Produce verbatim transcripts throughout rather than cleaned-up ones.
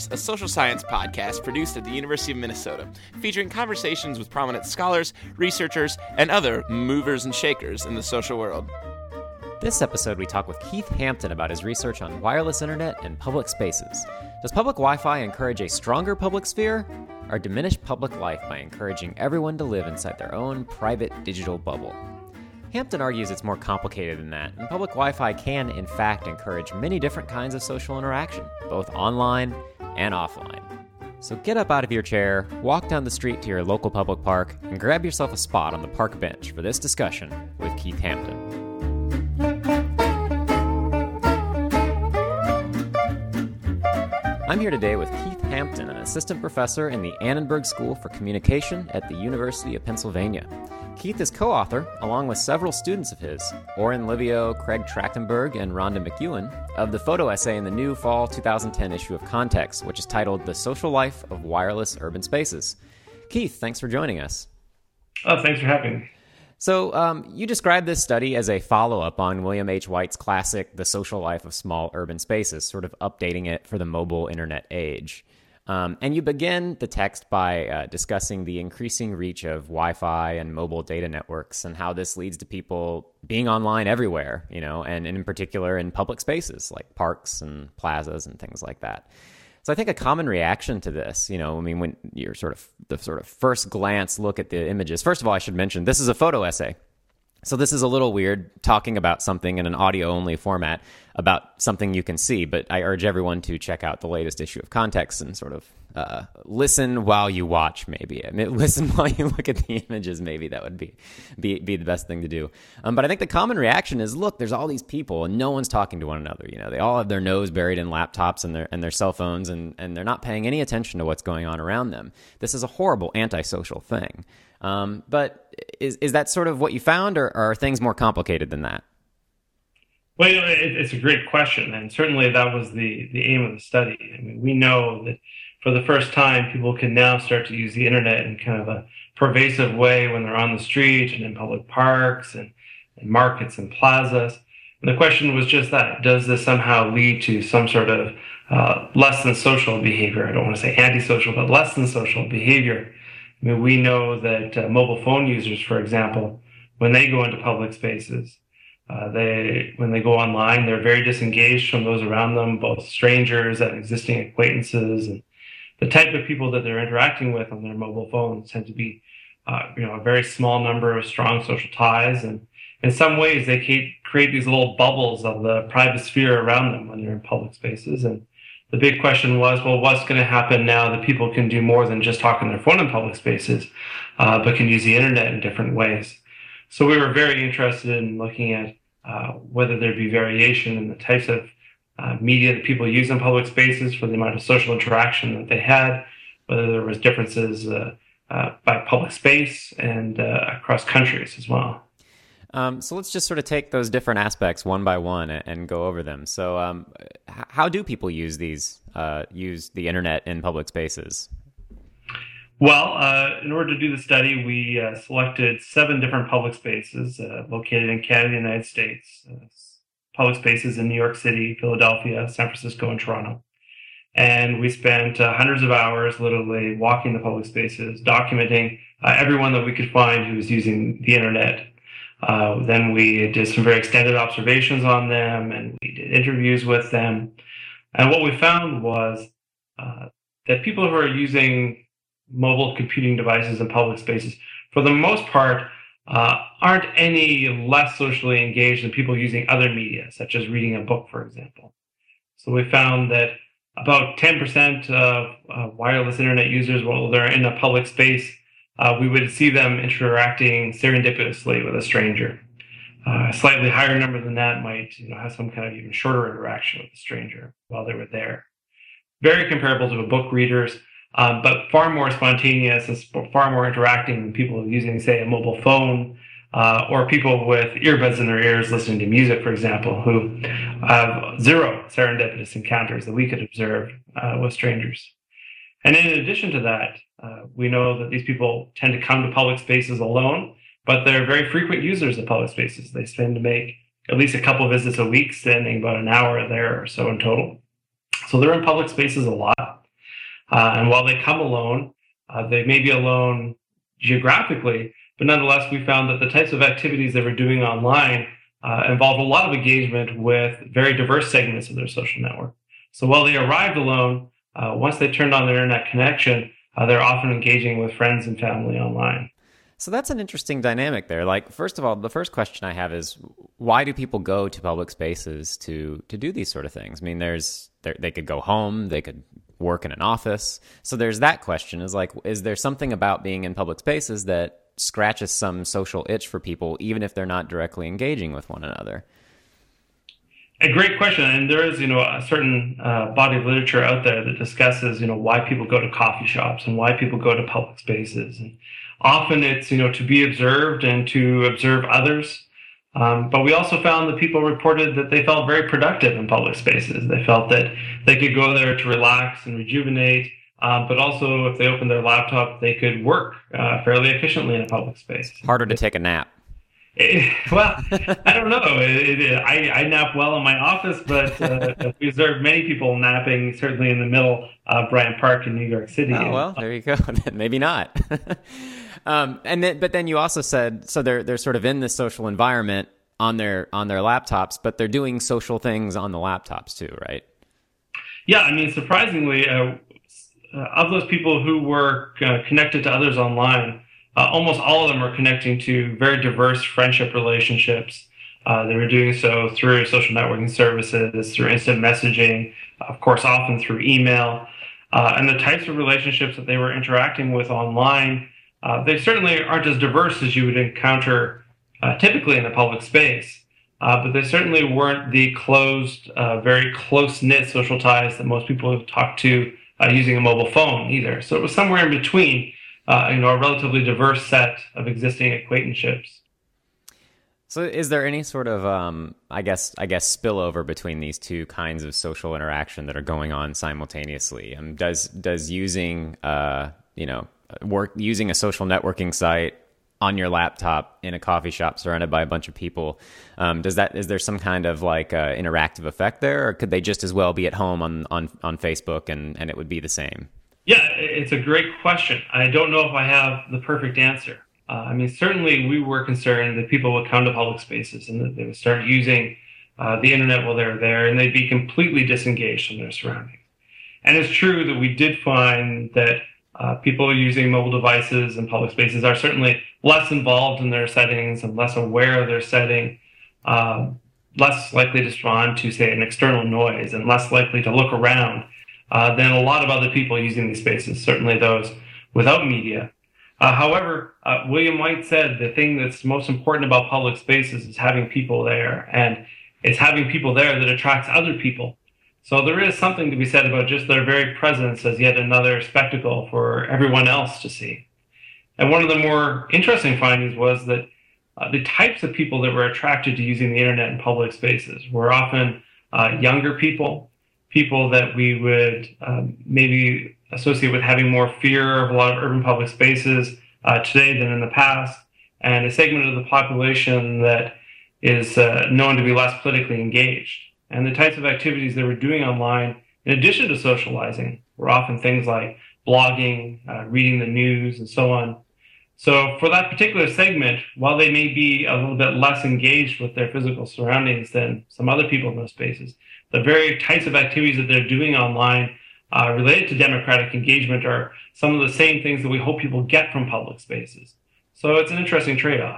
Scholars, a social science podcast produced at the University of Minnesota, featuring conversations with prominent scholars, researchers, and other movers and shakers in the social world. This episode, we talk with Keith Hampton about his research on wireless internet and public spaces. Does public Wi-Fi encourage a stronger public sphere, or diminish public life by encouraging everyone to live inside their own private digital bubble? Hampton argues it's more complicated than that, and public Wi-Fi can, in fact, encourage many different kinds of social interaction, both online and offline. So get up out of your chair, walk down the street to your local public park, and grab yourself a spot on the park bench for this discussion with Keith Hampton. I'm here today with Keith Hampton, an assistant professor in the Annenberg School for Communication at the University of Pennsylvania. Keith is co-author, along with several students of his, Oren Livio, Craig Trachtenberg, and Rhonda McEwen, of the photo essay in the new fall twenty ten issue of Context, which is titled The Social Life of Wireless Urban Spaces. Keith, thanks for joining us. Oh, thanks for having me. So um, you described this study as a follow-up on William H. White's classic The Social Life of Small Urban Spaces, sort of updating it for the mobile internet age. Um, and you begin the text by uh, discussing the increasing reach of Wi-Fi and mobile data networks and how this leads to people being online everywhere, you know, and, and in particular in public spaces like parks and plazas and things like that. So I think a common reaction to this, you know, I mean, when you're sort of the sort of first glance look at the images, first of all, I should mention this is a photo essay. So this is a little weird talking about something in an audio-only format about something you can see, but I urge everyone to check out the latest issue of Context and sort of uh, listen while you watch, maybe. I mean, listen while you look at the images, maybe that would be be, be the best thing to do. Um, but I think the common reaction is, look, there's all these people and no one's talking to one another. You know, they all have their nose buried in laptops and their and their cell phones, and, and they're not paying any attention to what's going on around them. This is a horrible antisocial thing. Um, but is is that sort of what you found, or, or are things more complicated than that? Well, you know, it, it's a great question, and certainly that was the, the aim of the study. I mean, we know that for the first time, people can now start to use the internet in kind of a pervasive way when they're on the street and in public parks and, and markets and plazas. And the question was just that: does this somehow lead to some sort of uh, less than social behavior? I don't want to say antisocial, but less than social behavior. I mean, we know that uh, mobile phone users, for example, when they go into public spaces, uh, they when they go online, they're very disengaged from those around them, both strangers and existing acquaintances. And the type of people that they're interacting with on their mobile phones tend to be, uh, you know, a very small number of strong social ties. And in some ways, they create these little bubbles of the private sphere around them when they're in public spaces. And the big question was, well, what's going to happen now that people can do more than just talk on their phone in public spaces, uh, but can use the internet in different ways? So we were very interested in looking at uh, whether there'd be variation in the types of uh, media that people use in public spaces for the amount of social interaction that they had, whether there was differences uh, uh, by public space and uh, across countries as well. Um, so let's just sort of take those different aspects one by one and, and go over them. So um, h- how do people use these, uh, use the internet in public spaces? Well, uh, in order to do the study, we uh, selected seven different public spaces uh, located in Canada and the United States, uh, public spaces in New York City, Philadelphia, San Francisco, and Toronto. And we spent uh, hundreds of hours literally walking the public spaces, documenting uh, everyone that we could find who was using the internet. Uh, then we did some very extended observations on them, and we did interviews with them. And what we found was uh, that people who are using mobile computing devices in public spaces, for the most part, uh, aren't any less socially engaged than people using other media, such as reading a book, for example. So we found that about ten percent of uh, wireless internet users, while they're in a public space, Uh, we would see them interacting serendipitously with a stranger. Uh, a slightly higher number than that might, you know, have some kind of even shorter interaction with the stranger while they were there. Very comparable to the book readers, um, but far more spontaneous and sp- far more interacting than people using, say, a mobile phone, uh, or people with earbuds in their ears listening to music, for example, who have zero serendipitous encounters that we could observe uh, with strangers. And in addition to that, uh, we know that these people tend to come to public spaces alone, but they're very frequent users of public spaces. They tend to make at least a couple of visits a week, spending about an hour there or so in total. So they're in public spaces a lot. Uh, and while they come alone, uh, they may be alone geographically, but nonetheless, we found that the types of activities they were doing online uh, involved a lot of engagement with very diverse segments of their social network. So while they arrived alone, uh, once they turned on their internet connection, uh, they're often engaging with friends and family online. So that's an interesting dynamic there. Like, first of all, the first question I have is, why do people go to public spaces to to do these sort of things? I mean, there's they could go home, they could work in an office. So there's that question, is like, is there something about being in public spaces that scratches some social itch for people, even if they're not directly engaging with one another? A great question. And there is, you know, a certain uh, body of literature out there that discusses, you know, why people go to coffee shops and why people go to public spaces. And often it's, you know, to be observed and to observe others. Um, but we also found that people reported that they felt very productive in public spaces. They felt that they could go there to relax and rejuvenate. Um, but also, if they opened their laptop, they could work uh, fairly efficiently in a public space. Harder to take a nap. It, well, I don't know. It, it, I, I nap well in my office, but uh, we observed many people napping, certainly in the middle of Bryant Park in New York City. Oh, well, there you go. Maybe not. um, and then, but then you also said, so they're they're sort of in this social environment on their on their laptops, but they're doing social things on the laptops too, right? Yeah, I mean, surprisingly, uh, of those people who were uh, connected to others online, Uh, almost all of them are connecting to very diverse friendship relationships. Uh, they were doing so through social networking services, through instant messaging, of course, often through email. Uh, and the types of relationships that they were interacting with online, uh, they certainly aren't as diverse as you would encounter uh, typically in a public space. Uh, but they certainly weren't the closed, uh, very close-knit social ties that most people have talked to uh, using a mobile phone either. So it was somewhere in between. Uh, you know, a relatively diverse set of existing acquaintanceships. So, is there any sort of, um, I guess, I guess, spillover between these two kinds of social interaction that are going on simultaneously? Um, does does using, uh, you know, work using a social networking site on your laptop in a coffee shop surrounded by a bunch of people, um, does that is there some kind of like uh, interactive effect there, or could they just as well be at home on on on Facebook and and it would be the same? Yeah, it's a great question. I don't know if I have the perfect answer. Uh, I mean, certainly we were concerned that people would come to public spaces and that they would start using uh, the internet while they were there, and they'd be completely disengaged from their surroundings. And it's true that we did find that uh, people using mobile devices in public spaces are certainly less involved in their settings and less aware of their setting, uh, less likely to respond to, say, an external noise, and less likely to look around Uh, than a lot of other people using these spaces, certainly those without media. Uh, however, uh, William White said the thing that's most important about public spaces is having people there, and it's having people there that attracts other people. So there is something to be said about just their very presence as yet another spectacle for everyone else to see. And one of the more interesting findings was that uh, the types of people that were attracted to using the internet in public spaces were often uh, younger people, people that we would um, maybe associate with having more fear of a lot of urban public spaces uh, today than in the past, and a segment of the population that is uh, known to be less politically engaged. And the types of activities they were doing online, in addition to socializing, were often things like blogging, uh, reading the news, and so on. So for that particular segment, while they may be a little bit less engaged with their physical surroundings than some other people in those spaces, the very types of activities that they're doing online uh, related to democratic engagement are some of the same things that we hope people get from public spaces. So it's an interesting trade-off.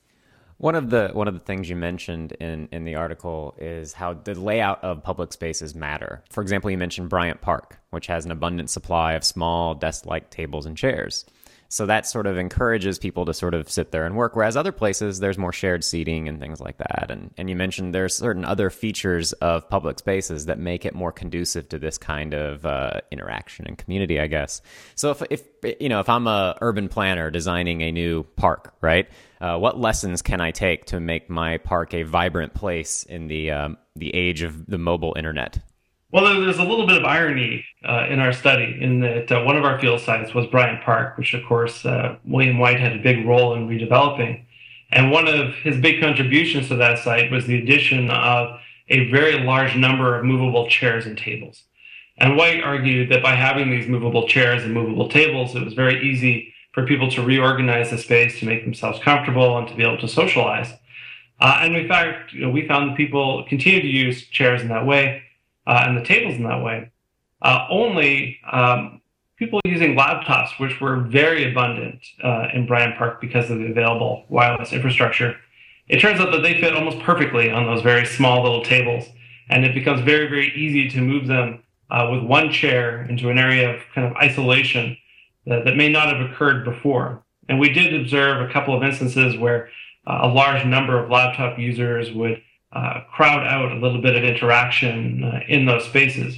One of the one of the things you mentioned in, in the article is how the layout of public spaces matter. For example, you mentioned Bryant Park, which has an abundant supply of small desk-like tables and chairs. So that sort of encourages people to sort of sit there and work, whereas other places, there's more shared seating and things like that. And and you mentioned there's certain other features of public spaces that make it more conducive to this kind of uh, interaction and community, I guess. So if, if you know, if I'm a urban planner designing a new park, right, uh, what lessons can I take to make my park a vibrant place in the um, the age of the mobile internet? Well, there's a little bit of irony uh, in our study in that uh, one of our field sites was Bryant Park, which, of course, uh, William White had a big role in redeveloping. And one of his big contributions to that site was the addition of a very large number of movable chairs and tables. And White argued that by having these movable chairs and movable tables, it was very easy for people to reorganize the space to make themselves comfortable and to be able to socialize. Uh, and in fact, you know, we found that people continue to use chairs in that way uh, and the tables in that way. Uh, only um, people using laptops, which were very abundant uh, in Bryant Park because of the available wireless infrastructure, it turns out that they fit almost perfectly on those very small little tables. And it becomes very, very easy to move them uh, with one chair into an area of kind of isolation that, that may not have occurred before. And we did observe a couple of instances where uh, a large number of laptop users would uh, crowd out a little bit of interaction uh, in those spaces.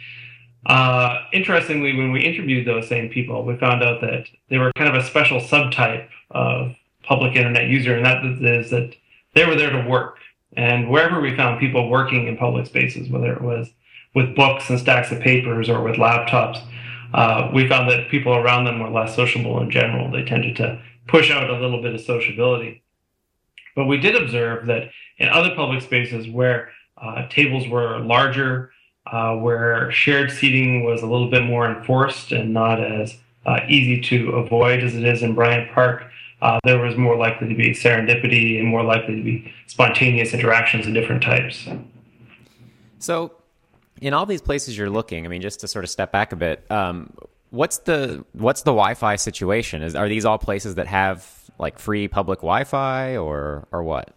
Uh, interestingly, when we interviewed those same people, we found out that they were kind of a special subtype of public internet user, and that is that they were there to work. And wherever we found people working in public spaces, whether it was with books and stacks of papers or with laptops, uh, we found that people around them were less sociable in general. They tended to push out a little bit of sociability. But we did observe that in other public spaces where uh, tables were larger, uh, where shared seating was a little bit more enforced and not as uh, easy to avoid as it is in Bryant Park, uh, there was more likely to be serendipity and more likely to be spontaneous interactions of different types. So in all these places you're looking, I mean, just to sort of step back a bit, um, what's the what's the Wi-Fi situation? Is Are these all places that have like free public Wi-Fi or or what?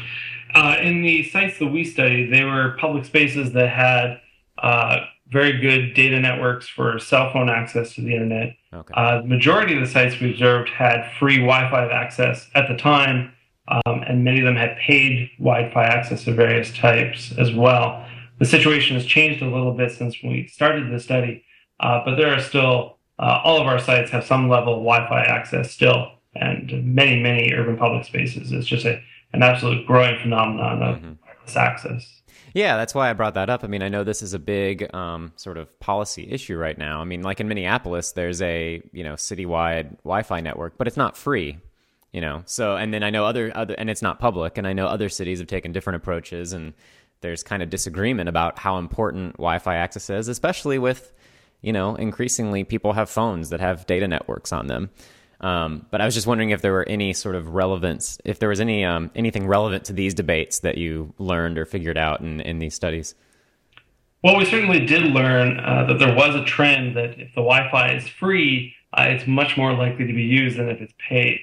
Uh, in the sites that we studied, they were public spaces that had uh, very good data networks for cell phone access to the internet. Okay. Uh, the majority of the sites we observed had free Wi-Fi access at the time, um, and many of them had paid Wi-Fi access of various types as well. The situation has changed a little bit since we started the study, uh, but there are still, uh, all of our sites have some level of Wi-Fi access still, and many, many urban public spaces. It's just a, an absolute growing phenomenon of mm-hmm. wireless access. Yeah, that's why I brought that up. I mean, I know this is a big um, sort of policy issue right now. I mean, like in Minneapolis, there's a, you know, citywide Wi-Fi network, but it's not free, you know. So, and then I know other, other, and it's not public, and I know other cities have taken different approaches, and there's kind of disagreement about how important Wi-Fi access is, especially with, you know, increasingly people have phones that have data networks on them. Um, but I was just wondering if there were any sort of relevance, if there was any um, anything relevant to these debates that you learned or figured out in, in these studies. Well, we certainly did learn uh, that there was a trend that if the Wi-Fi is free, uh, it's much more likely to be used than if it's paid.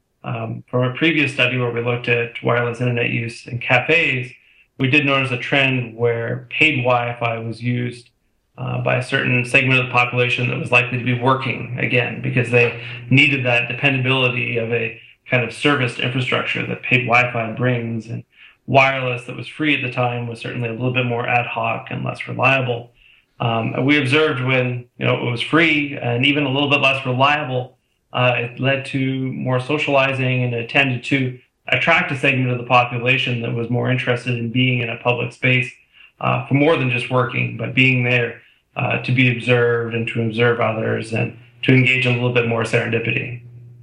Um, from a previous study where we looked at wireless internet use in cafes, we did notice a trend where paid Wi-Fi was used Uh, by a certain segment of the population that was likely to be working again because they needed that dependability of a kind of serviced infrastructure that paid Wi-Fi brings. And wireless that was free at the time was certainly a little bit more ad hoc and less reliable. Um, and we observed when you know it was free and even a little bit less reliable, uh, it led to more socializing, and it tended to attract a segment of the population that was more interested in being in a public space uh, for more than just working, but being there Uh, to be observed and to observe others and to engage in a little bit more serendipity.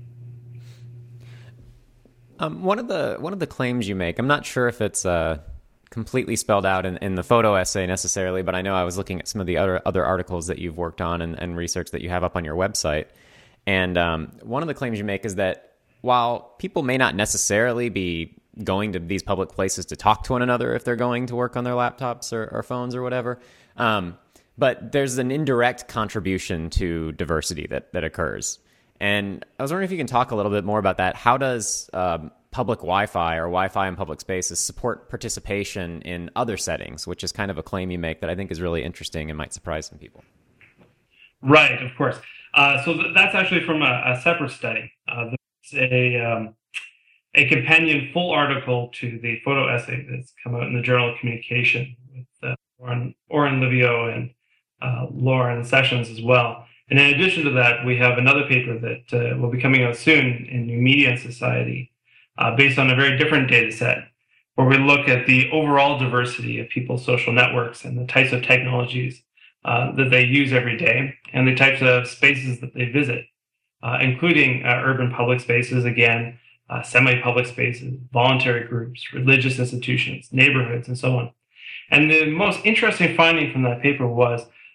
Um, one of the one of the claims you make, I'm not sure if it's uh, completely spelled out in, in the photo essay necessarily, but I know I was looking at some of the other other articles that you've worked on and, and research that you have up on your website. And um, one of the claims you make is that while people may not necessarily be going to these public places to talk to one another if they're going to work on their laptops or, or phones or whatever, um, but there's an indirect contribution to diversity that, that occurs. And I was wondering if you can talk a little bit more about that. How does um, public Wi-Fi or Wi-Fi in public spaces support participation in other settings, which is kind of a claim you make that I think is really interesting and might surprise some people. Right, of course. Uh, so th- that's actually from a, a separate study. Uh, there's a, um, a companion full article to the photo essay that's come out in the Journal of Communication with uh, Oren, Oren Livio and uh, Lauren Sessions as well. And in addition to that, we have another paper that uh, will be coming out soon in New Media and Society, uh, based on a very different data set, where we look at the overall diversity of people's social networks and the types of technologies uh, that they use every day, and the types of spaces that they visit, uh, including uh, urban public spaces, again, uh, semi-public spaces, voluntary groups, religious institutions, neighborhoods, and so on. And the most interesting finding from that paper was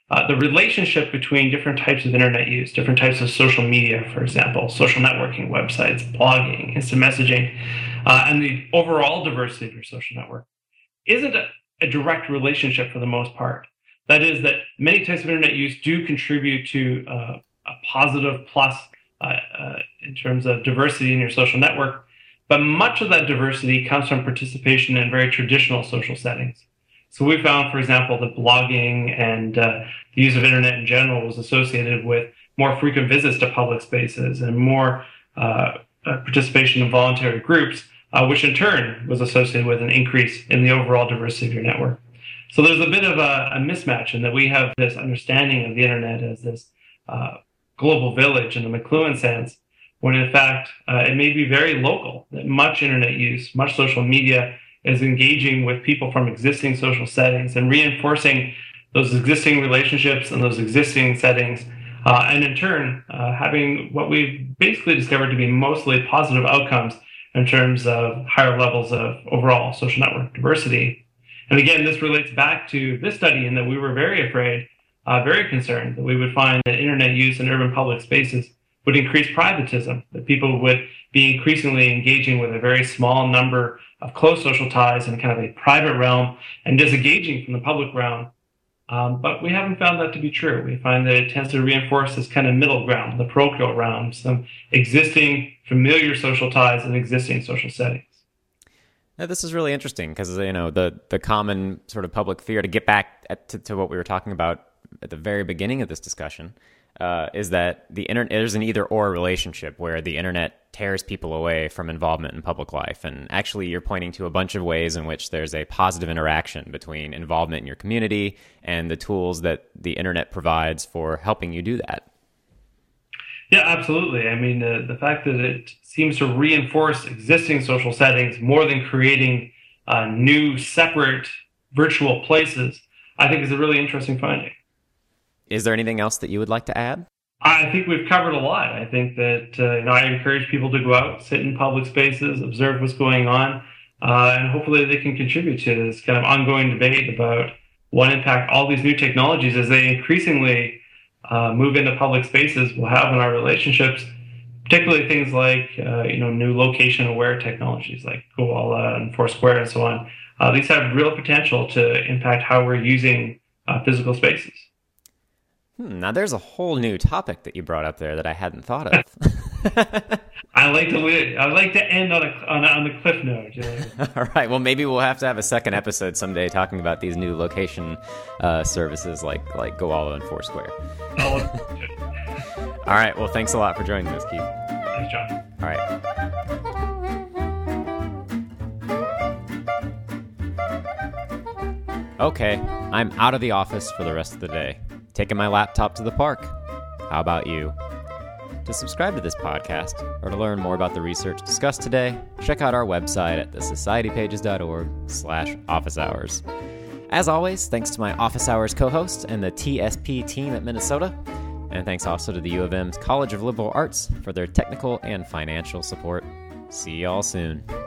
uh, the relationship between different types of internet use, different types of social media, for example, social networking, websites, blogging, instant messaging, uh, and the overall diversity of your social network isn't a, a direct relationship for the most part. That is, that many types of internet use do contribute to uh, a positive plus uh, uh, in terms of diversity in your social network, but much of that diversity comes from participation in very traditional social settings. So we found, for example, that blogging and uh, the use of internet in general was associated with more frequent visits to public spaces and more uh, uh, participation in voluntary groups, uh, which in turn was associated with an increase in the overall diversity of your network. So there's a bit of a, a mismatch in that we have this understanding of the internet as this uh, global village in the McLuhan sense, when in fact uh, it may be very local, that much internet use, much social media is engaging with people from existing social settings and reinforcing those existing relationships and those existing settings, uh, and in turn uh, having what we've basically discovered to be mostly positive outcomes in terms of higher levels of overall social network diversity. And again, this relates back to this study in that we were very afraid, uh, very concerned that we would find that internet use in urban public spaces would increase privatism, that people would be increasingly engaging with a very small number of close social ties in kind of a private realm and disengaging from the public realm. Um, but we haven't found that to be true. We find that it tends to reinforce this kind of middle ground, the parochial realm, some existing familiar social ties and existing social settings. Now, this is really interesting because, you know, the, the common sort of public fear, to get back at, to, to what we were talking about at the very beginning of this discussion, uh, is that the internet, there's an either-or relationship where the internet tears people away from involvement in public life. And actually, you're pointing to a bunch of ways in which there's a positive interaction between involvement in your community and the tools that the internet provides for helping you do that. Yeah, absolutely. I mean, uh, the fact that it seems to reinforce existing social settings more than creating uh, new, separate virtual places, I think is a really interesting finding. Is there anything else that you would like to add? I think we've covered a lot. I think that uh, you know, I encourage people to go out, sit in public spaces, observe what's going on, uh, and hopefully they can contribute to this kind of ongoing debate about what impact all these new technologies, as they increasingly uh, move into public spaces, will have on our relationships, particularly things like uh, you know, new location-aware technologies like Koala and Foursquare and so on. Uh, these have real potential to impact how we're using uh, physical spaces. Hmm, now, there's a whole new topic that you brought up there that I hadn't thought of. I like to I like to end on a on, a, on the cliff note. You know? All right. Well, maybe we'll have to have a second episode someday talking about these new location uh, services like like Koala and Foursquare. All right. Well, thanks a lot for joining us, Keith. Thanks, John. All right. Okay, I'm out of the office for the rest of the day, taking my laptop to the park. How about you? To subscribe to this podcast, or to learn more about the research discussed today, check out our website at the society pages dot org slash office hours. As always, thanks to my Office Hours co-host and the T S P team at Minnesota, and thanks also to the U of M's College of Liberal Arts for their technical and financial support. See y'all soon.